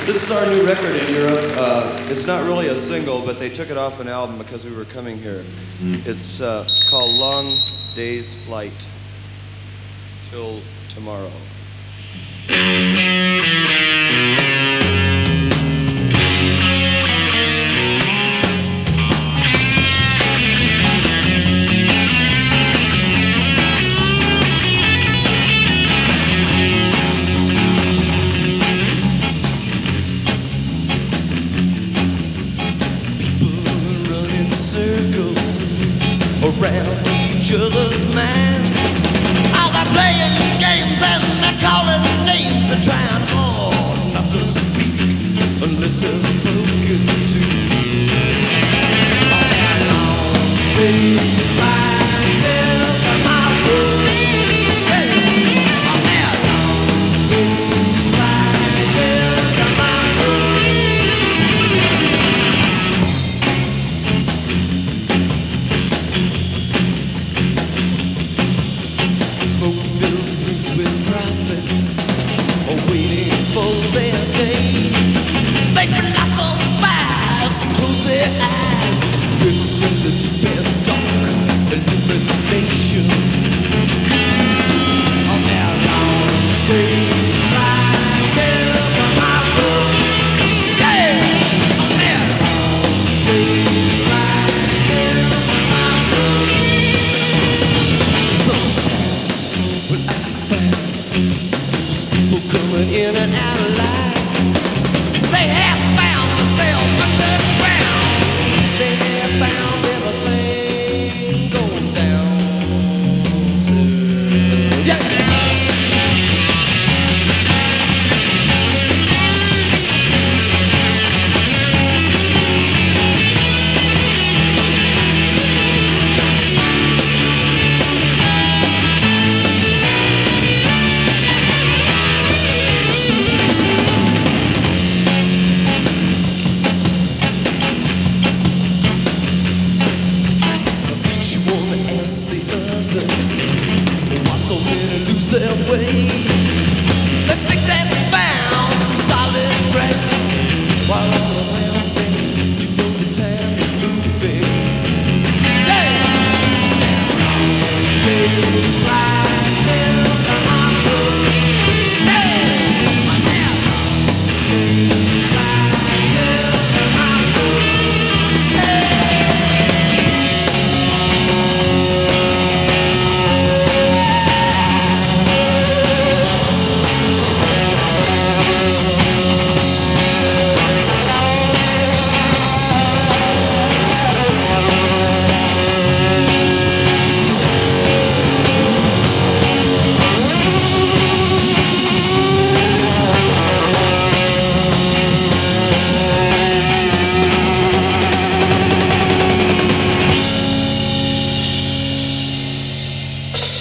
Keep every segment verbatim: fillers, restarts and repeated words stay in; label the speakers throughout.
Speaker 1: This is our new record in Europe. Uh, it's not really a single, but they took it off an album because we were coming here. It's uh, called Long Day's Flight Till Tomorrow.
Speaker 2: Around each other's mind. Oh, they're playing games and they're calling names. They're trying hard not to speak unless they're spoken to. On that long day's flight till tomorrow. Hey, on that long day's flight till tomorrow. Smoke-filled rooms with prophets are waiting for their day. They philosophize, close their eyes, drift into deep and dark illumination. On their long day's flight till tomorrow. Yeah! On their long day's flight till tomorrow. Sometimes when I find these people coming in and out of line, they have found themselves underground. They have found everything going down. So, yeah. Each one asks the other why so many lose their way. They think they've found some solid ground, while all around them, you know the time is moving. Yeah! Days fly till tomorrow. Yeah! Days fly till tomorrow. Yeah!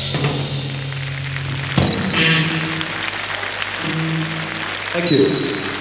Speaker 1: Thank you.